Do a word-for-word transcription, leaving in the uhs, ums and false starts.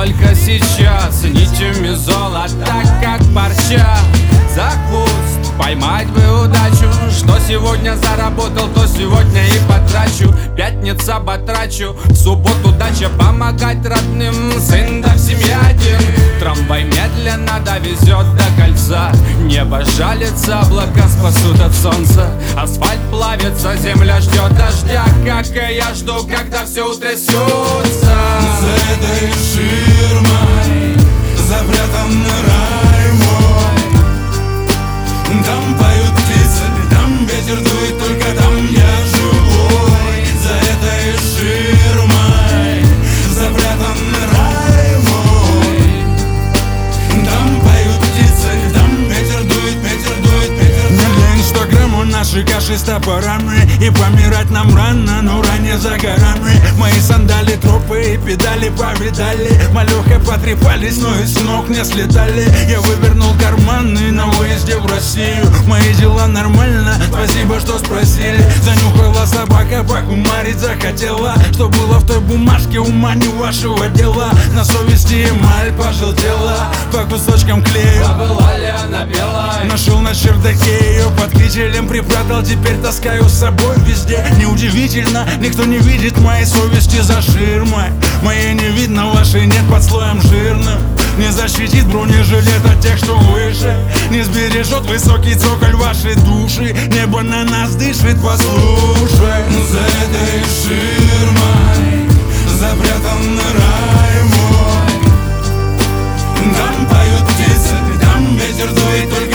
только сейчас нитями золота, как парча. За хвост поймать бы удачу, что сегодня заработал, то сегодня и потрачу. Пятница батрачу, в субботу дача, помогать родным, сын да в семье один. Трамвай медленно довезет до кольца, небо жалится, облака спасут от солнца. Асфальт плавится, земля ждет дождя, как и я жду, когда все утрясется. За этой ширмой запрятан рай мой. Там поют птицы, там ветер дует, только там я живой. За этой ширмой запрятан рай мой. Там поют птицы, там ветер дует, ветер дует, ветер дует. Не для инстаграма наши каши с топорами, и помирать нам рано, но ранее за горами. Мои сандали, тропы и педали повидали, малюхой потрепались, но и с ног не слетали. Я вывернул карманы на выезде в Россию. Мои дела нормально, спасибо, что спросили. Занюхала собака, покумарить захотела. Что было в той бумажке, ума не вашего дела. На совести эмаль пожелтела, по кусочкам клею. Была ли она белая? Нашел на чердаке ее, под кителем припрятал, теперь таскаю с собой везде. Неудивительно, никто не видит моей совести за ширмой. Моей не видно, вашей нет под слоем жирным. Не защитит бронежилет от тех, что выше, не сбережет высокий цоколь вашей души. Небо на нас дышит, послушай. За этой ширмой запрятан рай мой. Там поют птицы, там ветер дует, только